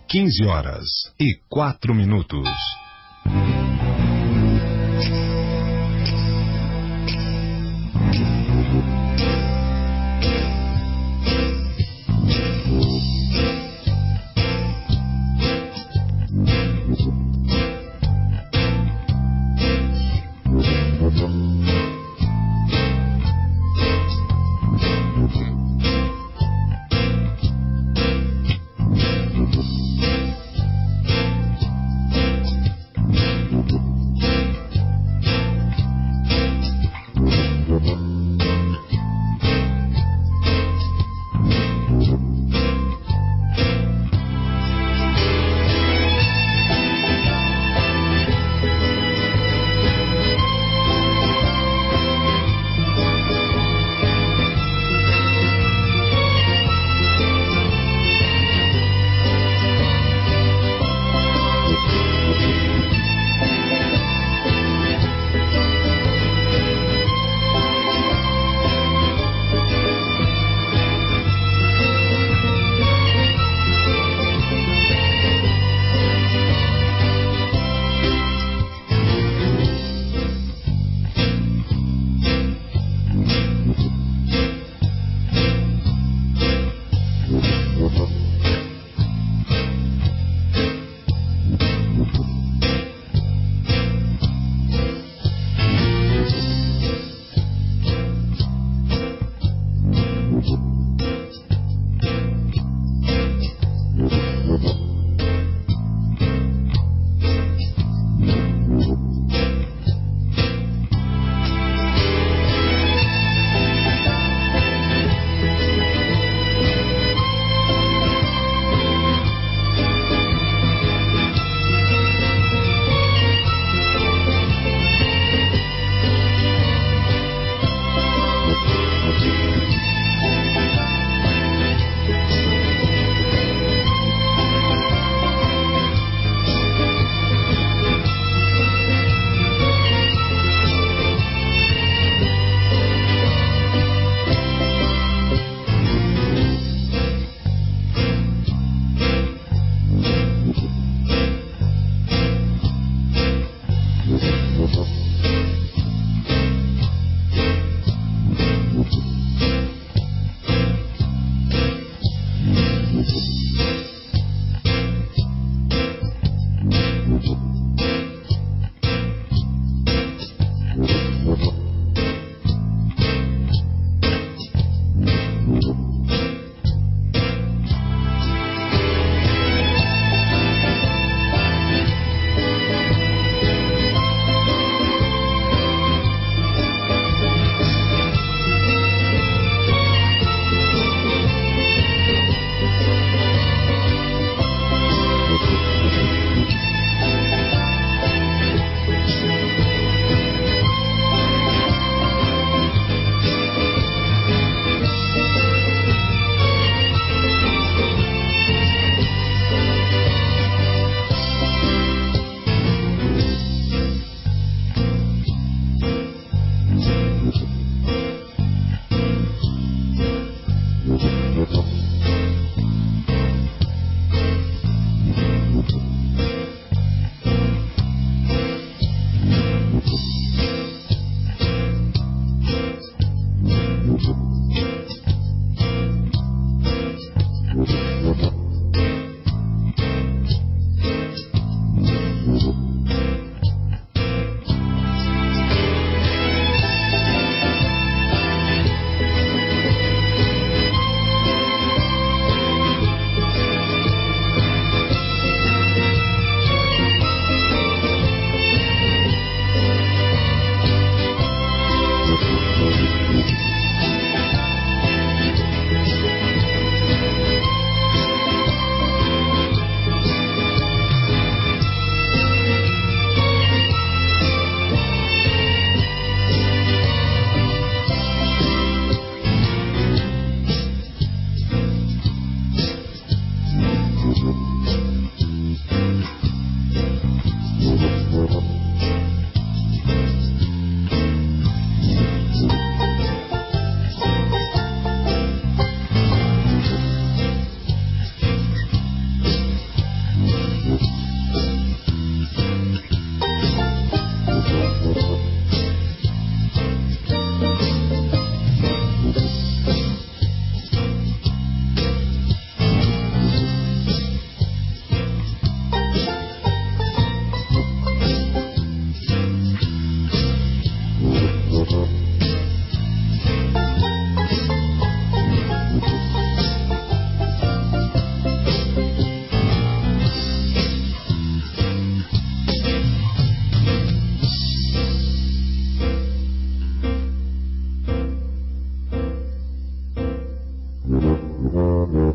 15h04.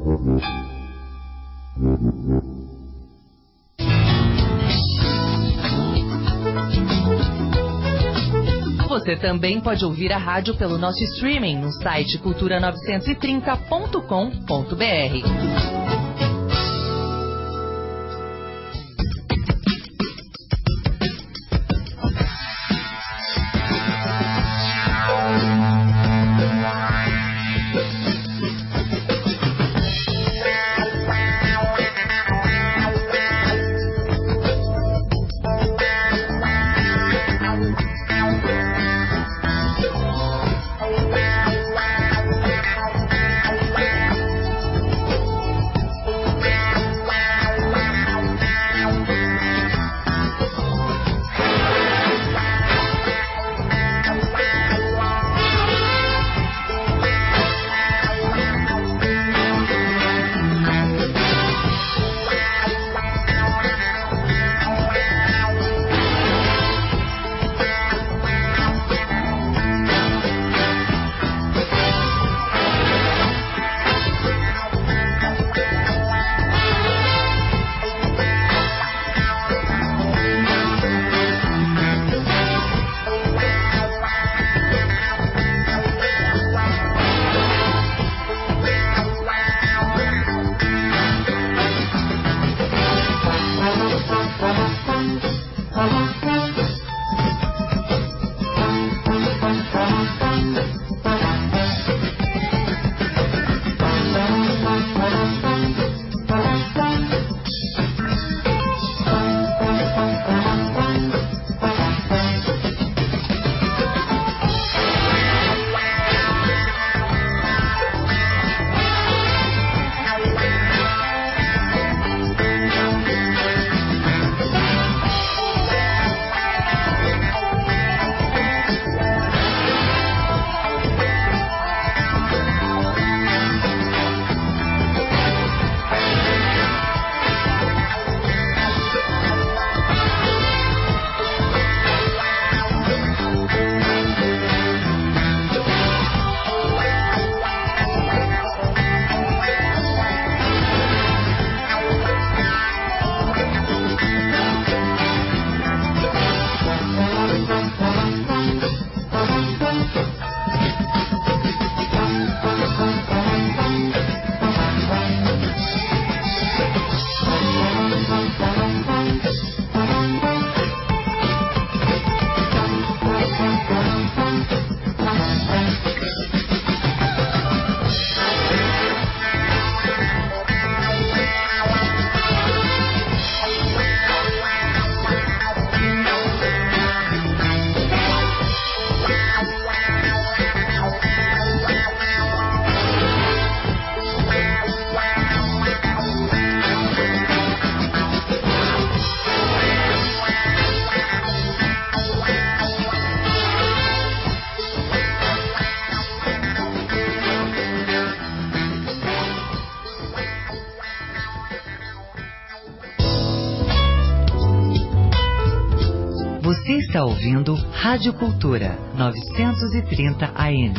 Você também pode ouvir a rádio pelo nosso streaming no site cultura930.com.br. Você está ouvindo Rádio Cultura 930 AM.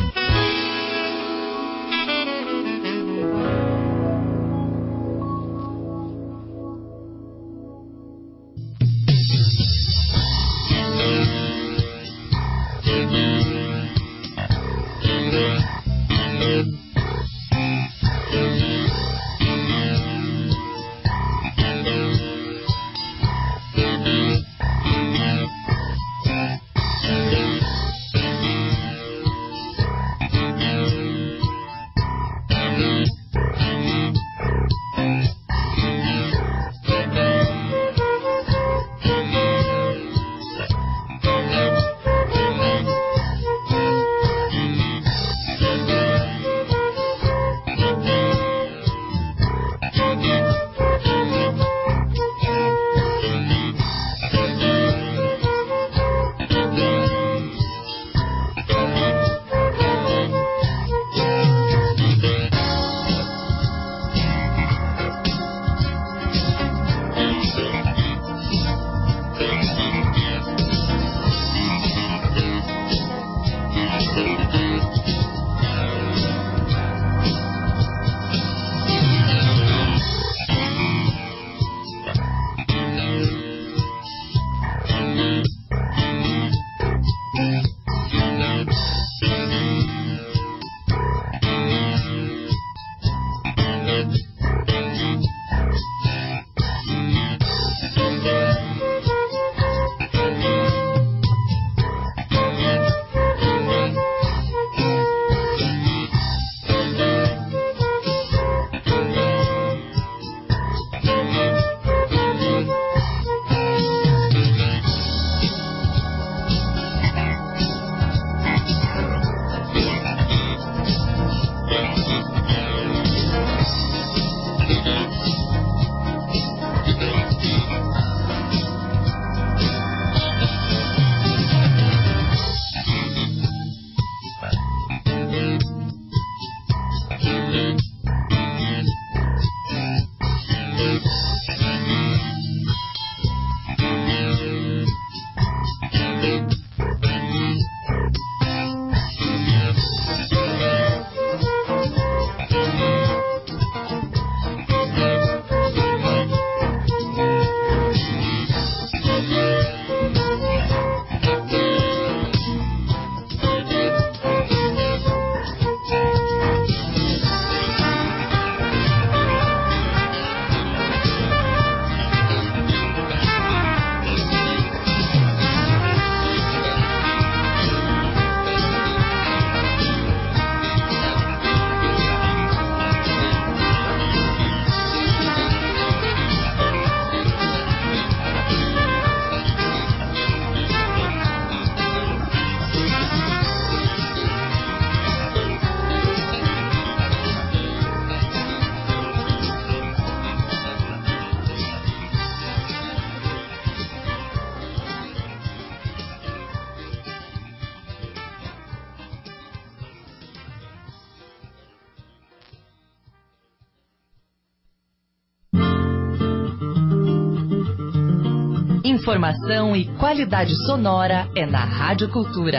Informação e qualidade sonora é na Rádio Cultura.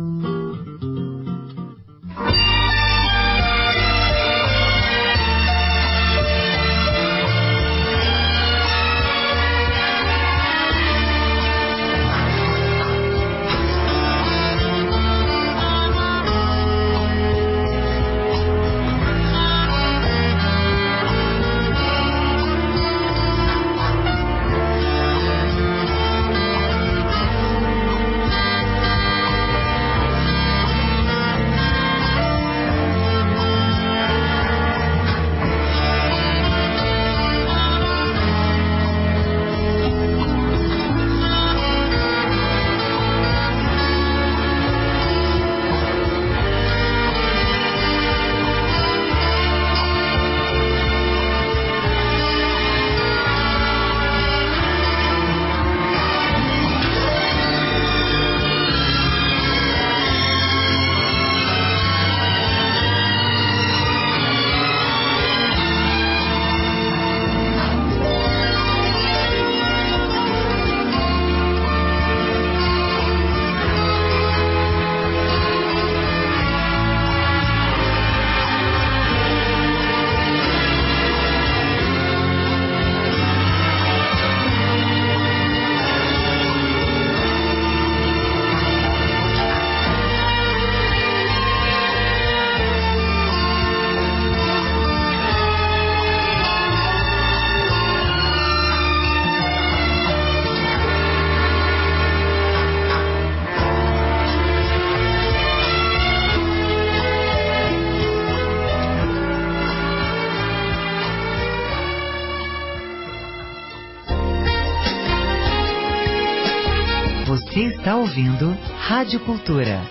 Você está ouvindo Rádio Cultura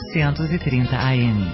930 AM.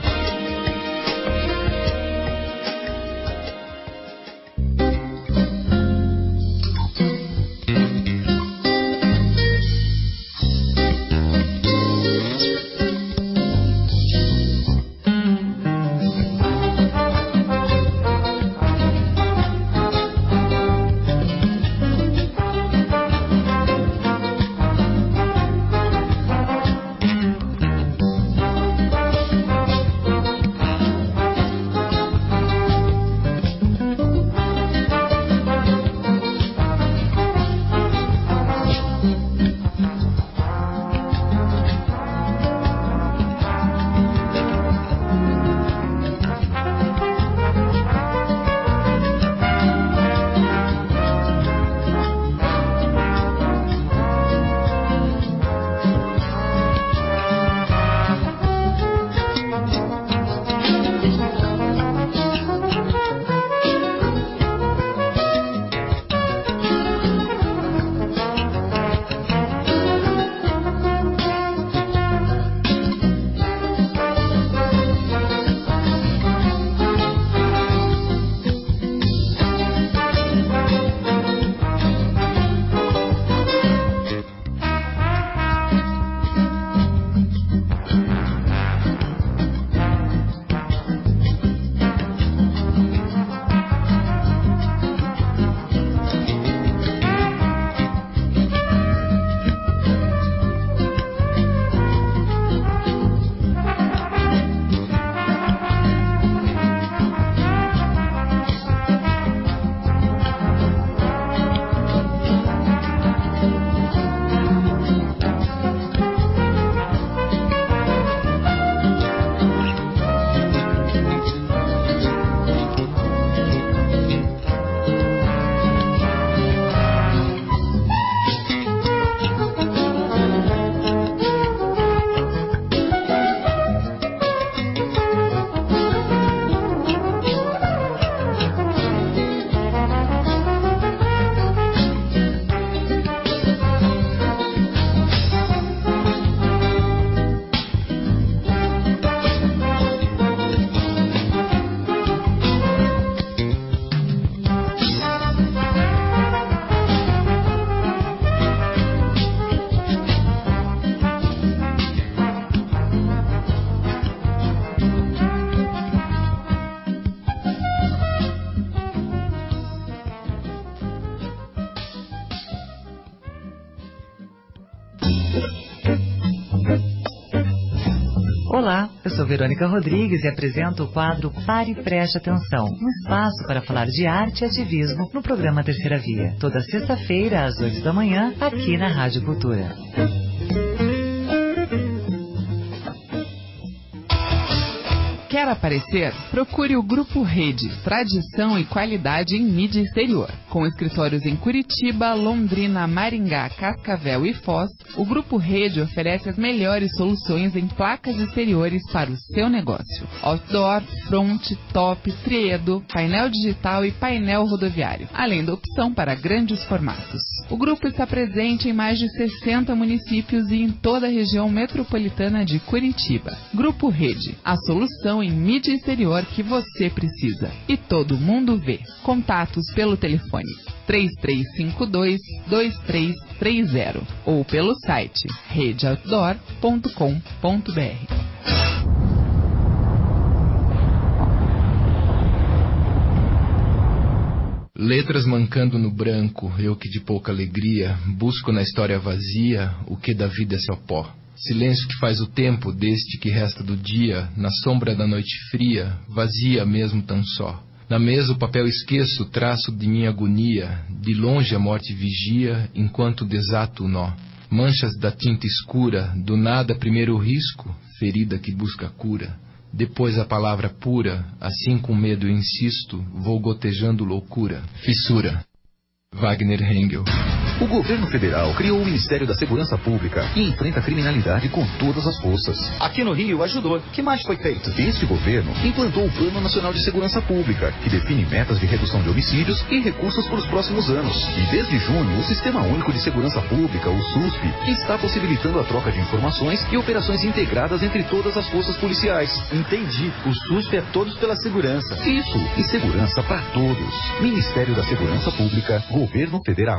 Olá, eu sou Verônica Rodrigues e apresento o quadro Pare e Preste Atenção, um espaço para falar de arte e ativismo no programa Terceira Via, toda sexta-feira às 8 da manhã, aqui na Rádio Cultura. Quer aparecer? Procure o Grupo Rede, tradição e qualidade em mídia exterior. Com escritórios em Curitiba, Londrina, Maringá, Cascavel e Foz, o Grupo Rede oferece as melhores soluções em placas exteriores para o seu negócio. Outdoor, front, top, triedo, painel digital e painel rodoviário, além da opção para grandes formatos. O grupo está presente em mais de 60 municípios e em toda a região metropolitana de Curitiba. Grupo Rede, a solução em mídia exterior que você precisa. E todo mundo vê. Contatos pelo telefone 3352-2330 ou pelo site redeoutdoor.com.br. Letras mancando no branco, eu que de pouca alegria busco na história vazia o que da vida é só pó. Silêncio que faz o tempo deste que resta do dia, na sombra da noite fria, vazia mesmo tão só. Na mesa o papel esqueço, traço de minha agonia, de longe a morte vigia, enquanto desato o nó. Manchas da tinta escura, do nada primeiro o risco, ferida que busca cura. Depois a palavra pura, assim com medo eu insisto, vou gotejando loucura. Fissura. Wagner Hengel. O governo federal criou o Ministério da Segurança Pública e enfrenta a criminalidade com todas as forças. Aqui no Rio ajudou. O que mais foi feito? Este governo implantou o Plano Nacional de Segurança Pública, que define metas de redução de homicídios e recursos para os próximos anos. E desde junho, o Sistema Único de Segurança Pública, o SUSP, está possibilitando a troca de informações e operações integradas entre todas as forças policiais. Entendi. O SUSP é todos pela segurança. Isso. E segurança para todos. Ministério da Segurança Pública, Governo Federal.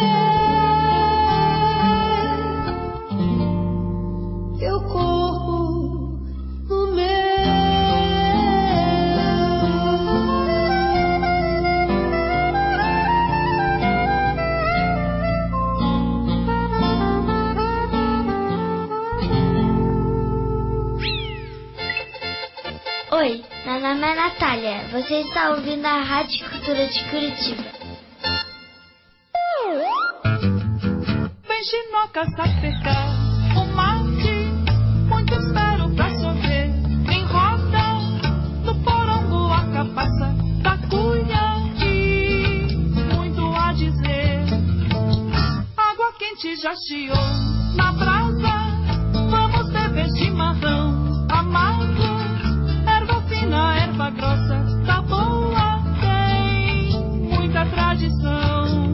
Teu corpo nome é Natália. Você está ouvindo a Rádio Cultura de Curitiba. Vem chinoca sapecar o mate, muito espero pra sorver. Em roda, no porongo a cabaça da cuia e muito a dizer. Água quente já chiou na brasa, vamos beber chimarrão amargo. Erva fina, erva grossa, tá boa, tem muita tradição.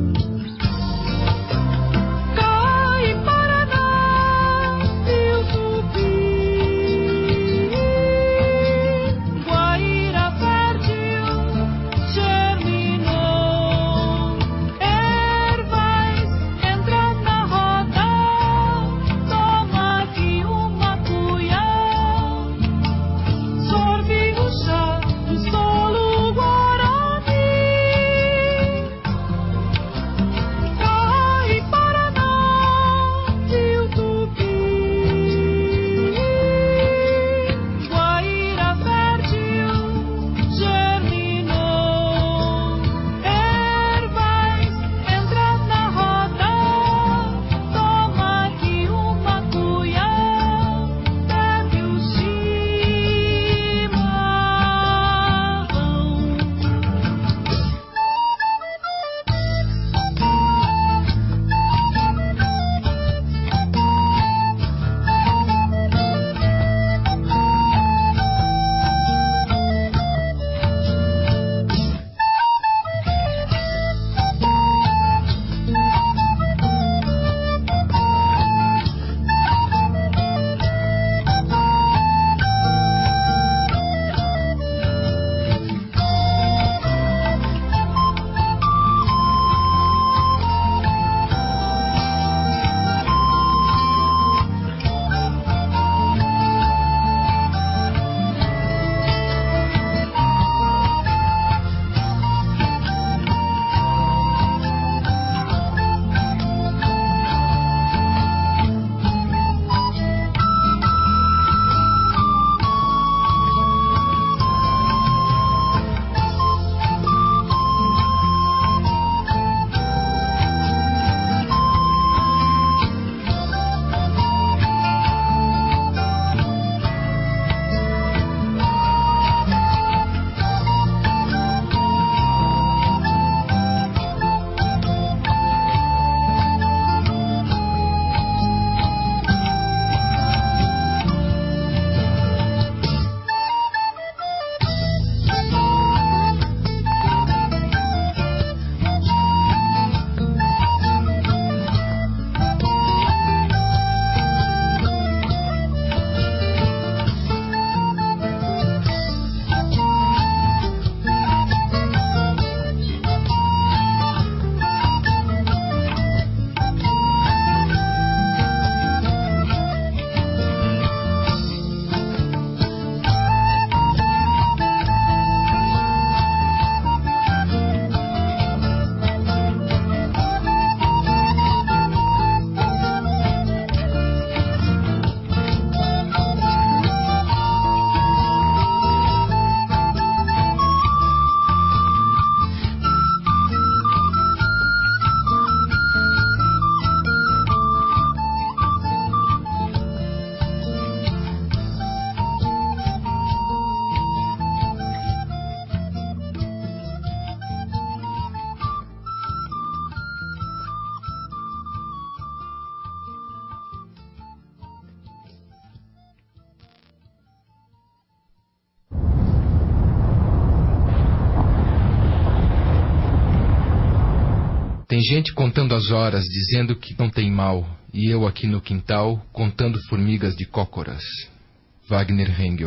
Tem gente contando as horas, dizendo que não tem mal, e eu aqui no quintal, contando formigas de cócoras. Wagner Hengel.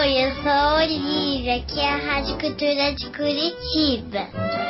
Oi, eu sou a Olivia, aqui é a Rádio Cultura de Curitiba.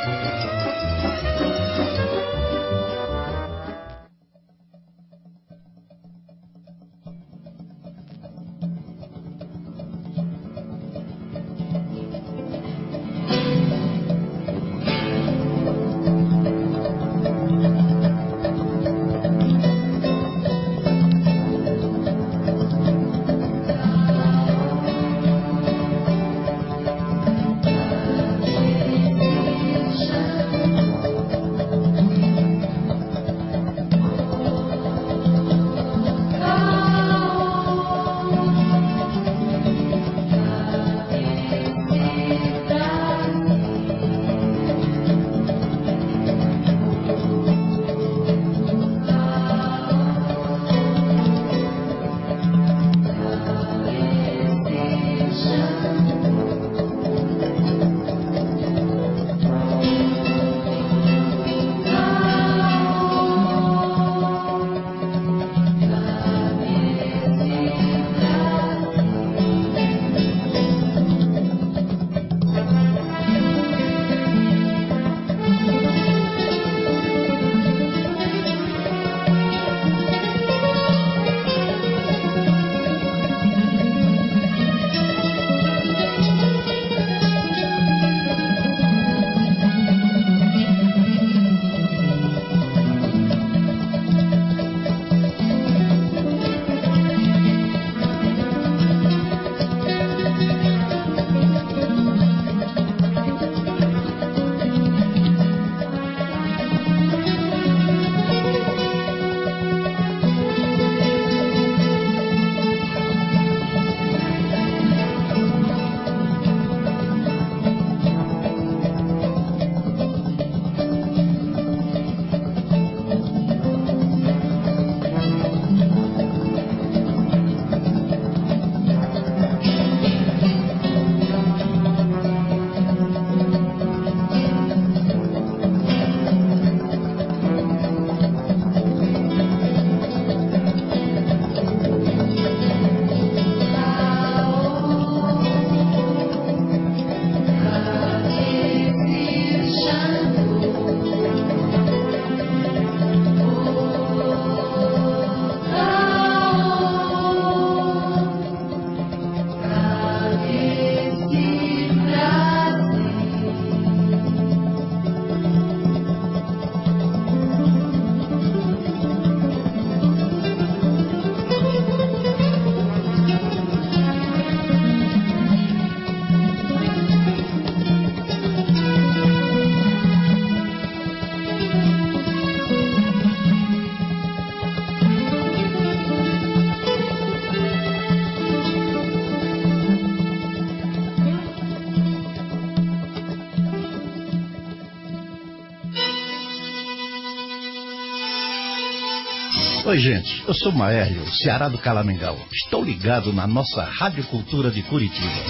Oi, gente, eu sou o Maélio, Ceará do Calamingal. Estou ligado na nossa Rádio Cultura de Curitiba.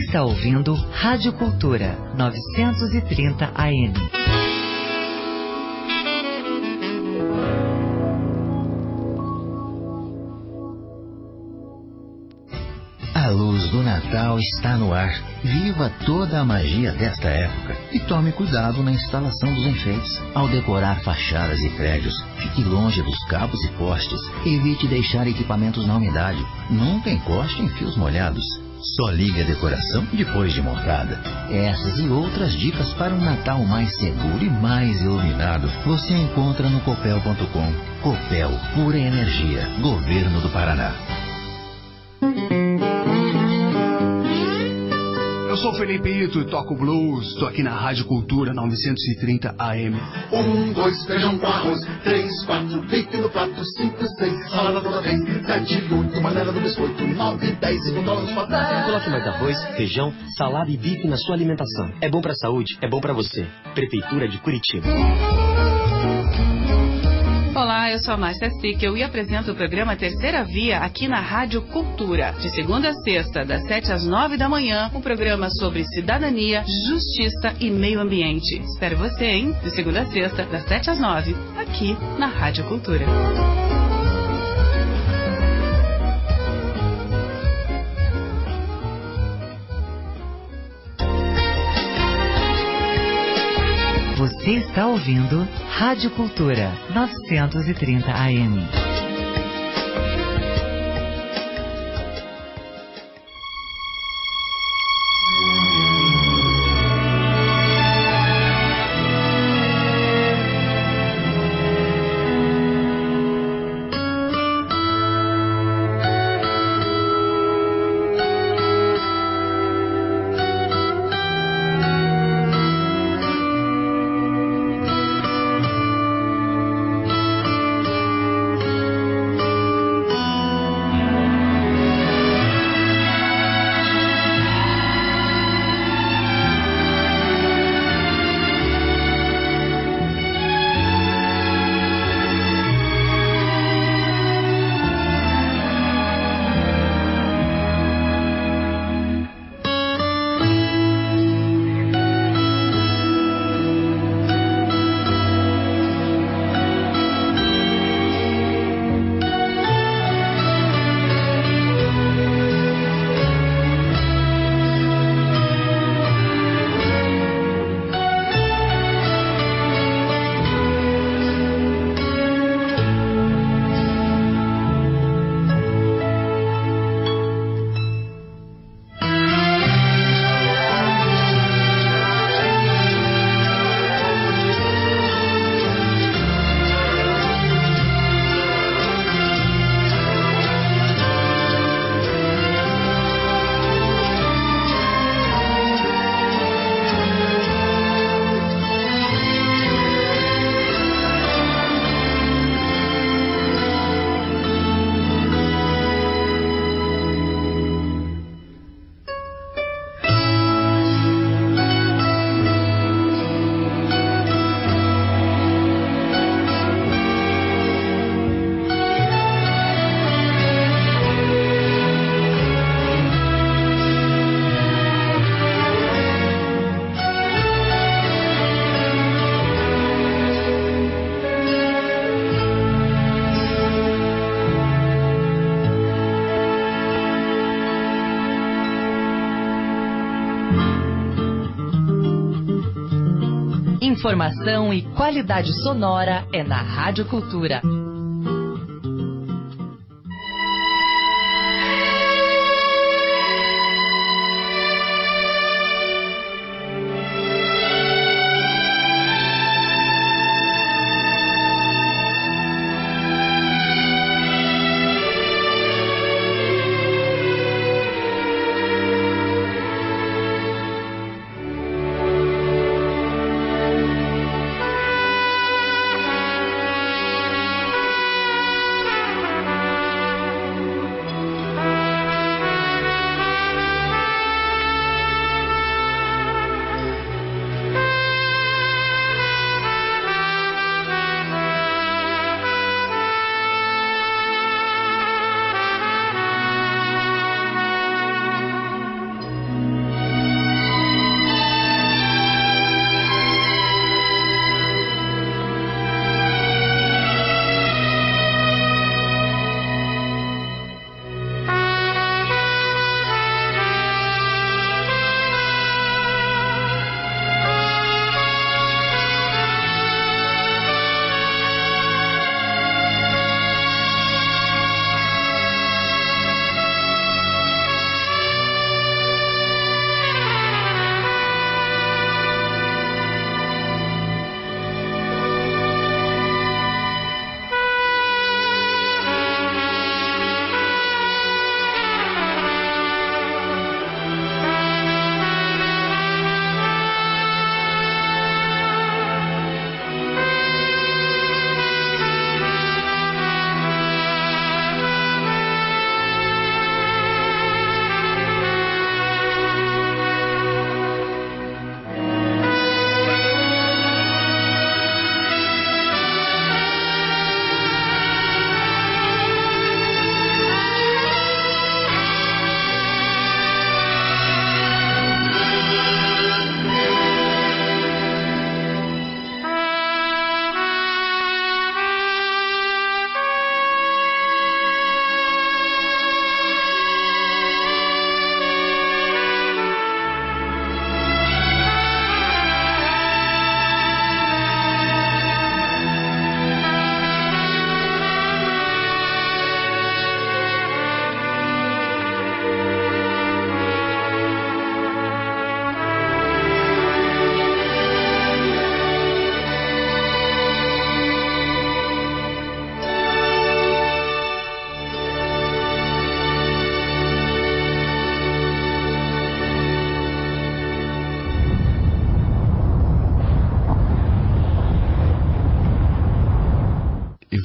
está ouvindo Rádio Cultura 930 AM. A luz do Natal está no ar. Viva toda a magia desta época e tome cuidado na instalação dos enfeites. Ao decorar fachadas e prédios, fique longe dos cabos e postes. Evite deixar equipamentos na umidade. Nunca encoste em fios molhados. Só ligue a decoração depois de montada. Essas e outras dicas para um Natal mais seguro e mais iluminado você encontra no copel.com. Copel, pura energia. Governo do Paraná. Eu sou o Felipe Ito e toco blues. Tô aqui na Rádio Cultura 930 AM. 1, 2, feijão com arroz. 3, 4, leite no prato. 5, 6, salada toda vez. 7, 8, maneira do biscoito. 9, 10, $5 nos pastéis. Coloque mais arroz, feijão, salada e bife na sua alimentação. É bom pra saúde, é bom pra você. Prefeitura de Curitiba. Olá, eu sou a Márcia Sickel e apresento o programa Terceira Via aqui na Rádio Cultura. De segunda a sexta, das 7 às 9 da manhã, um programa sobre cidadania, justiça e meio ambiente. Espero você, hein? De segunda a sexta, das 7 às 9, aqui na Rádio Cultura. Você está ouvindo Rádio Cultura 930 AM. Informação e qualidade sonora é na Rádio Cultura.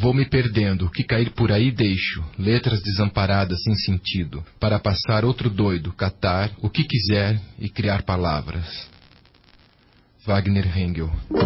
Vou me perdendo, o que cair por aí deixo, letras desamparadas sem sentido, para passar outro doido, catar o que quiser e criar palavras. Wagner Hengel.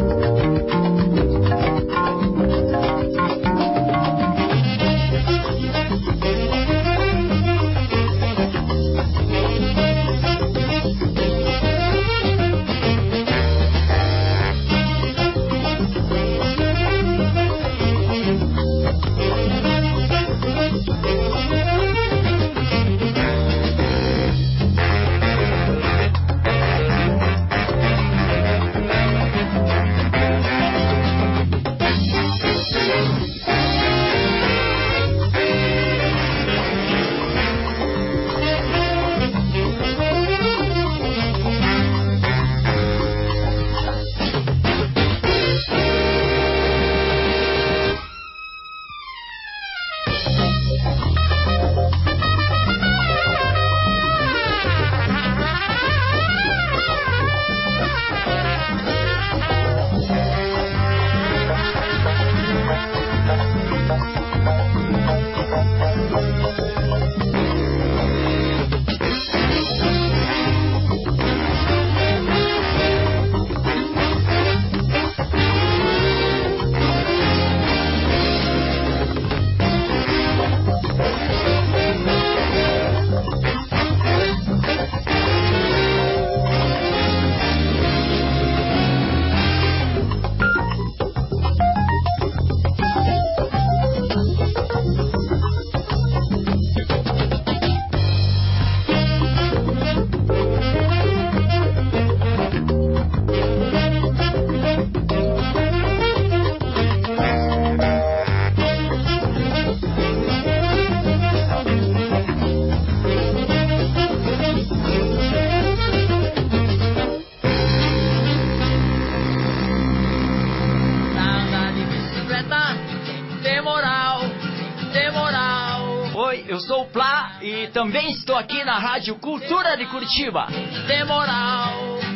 Eu sou o Plá e também estou aqui na Rádio Cultura de Curitiba. Demoral,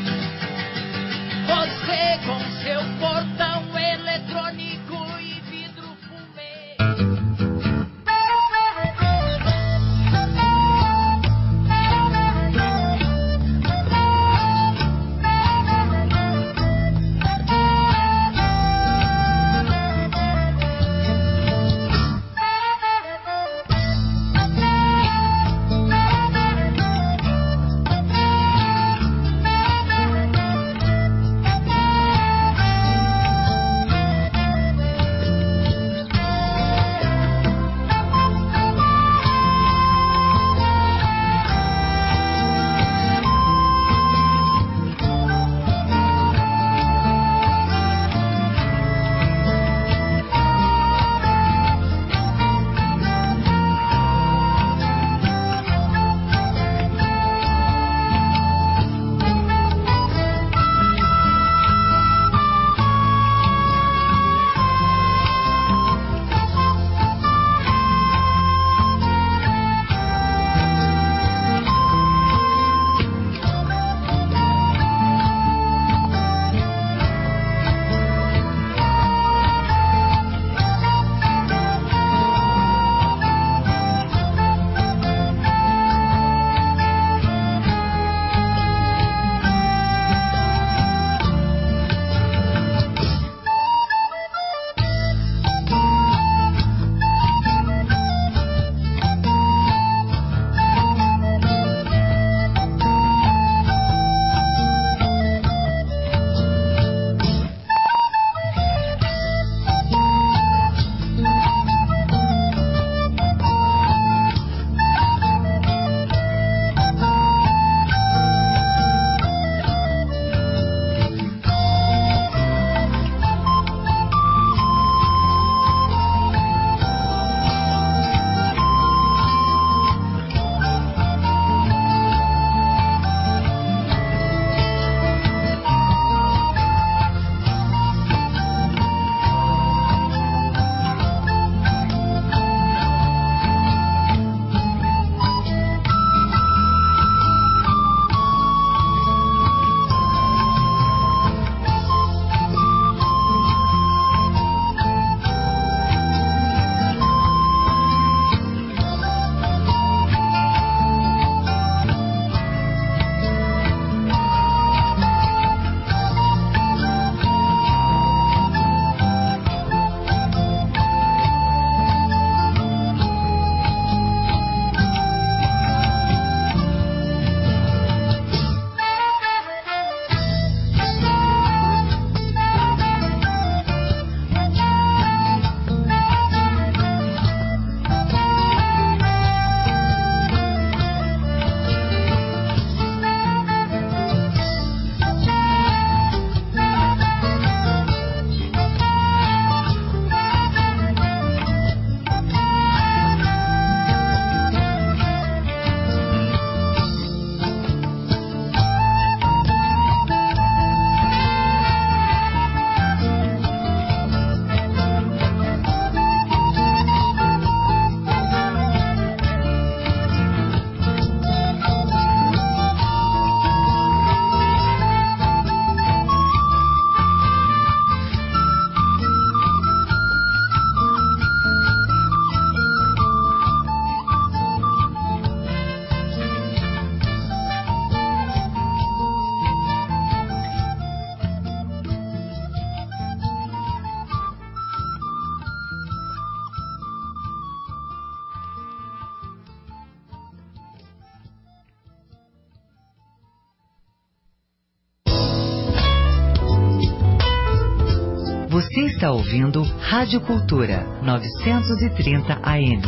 você com seu portão eletrônico e vidro fumê. Você está ouvindo Rádio Cultura 930 AM.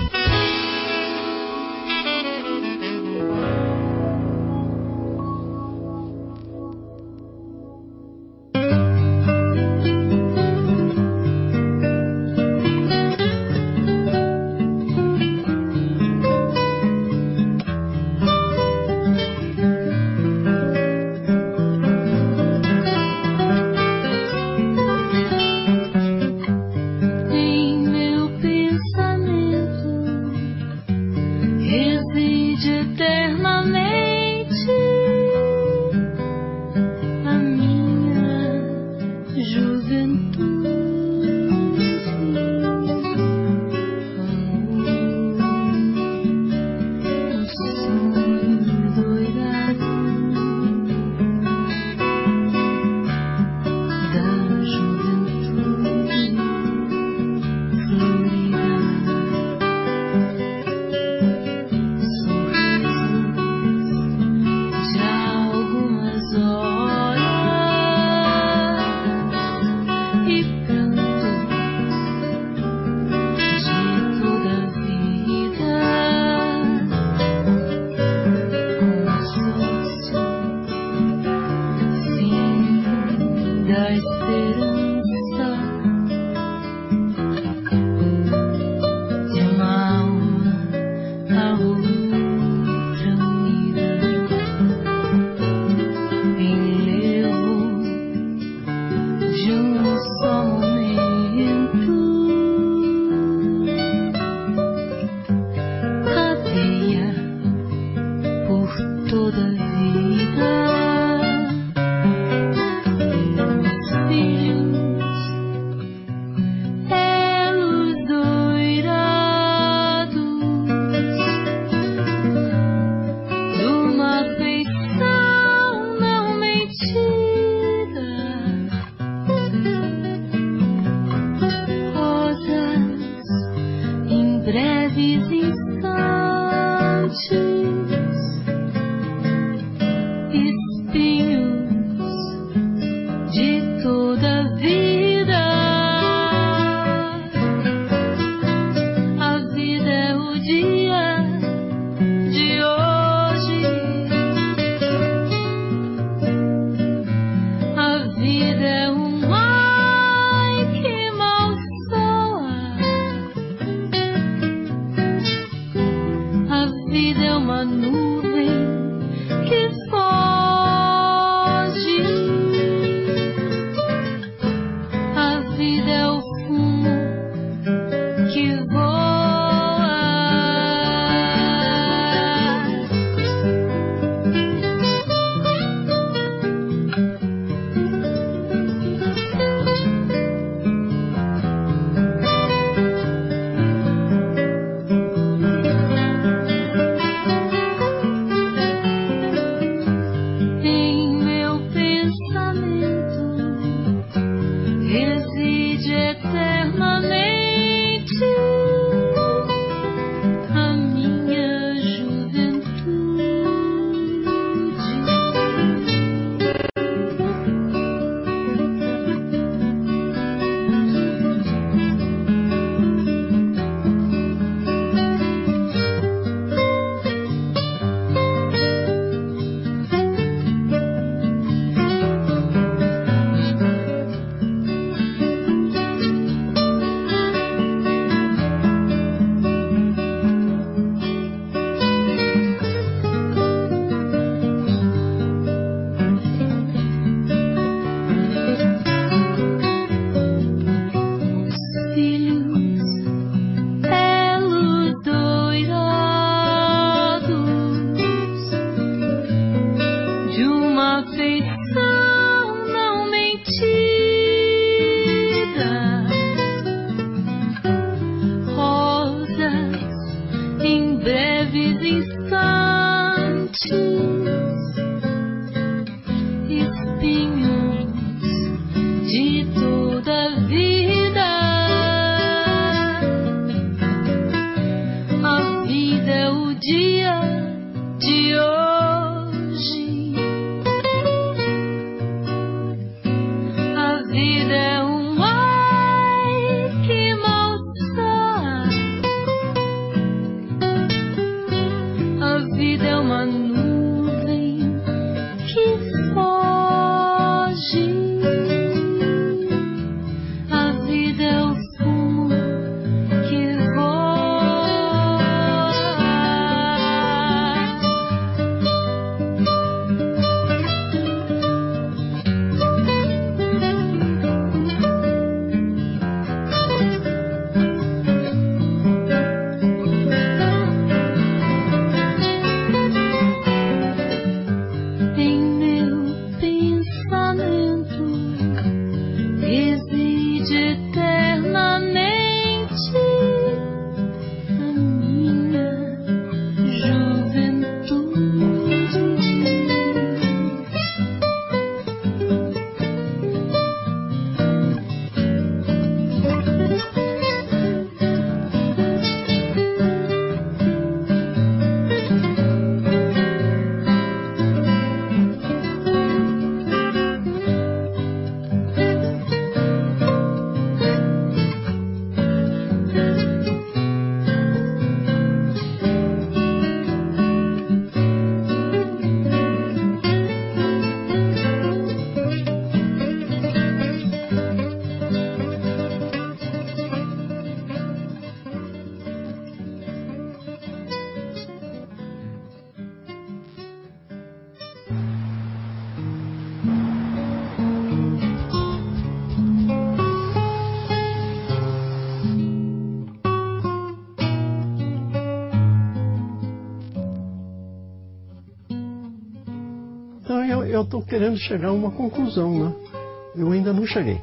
eu estou querendo chegar a uma conclusão, né? Eu ainda não cheguei.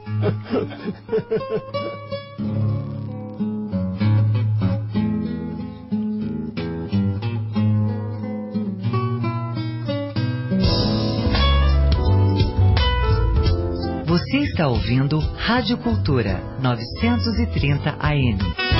Você está ouvindo Rádio Cultura 930 AM.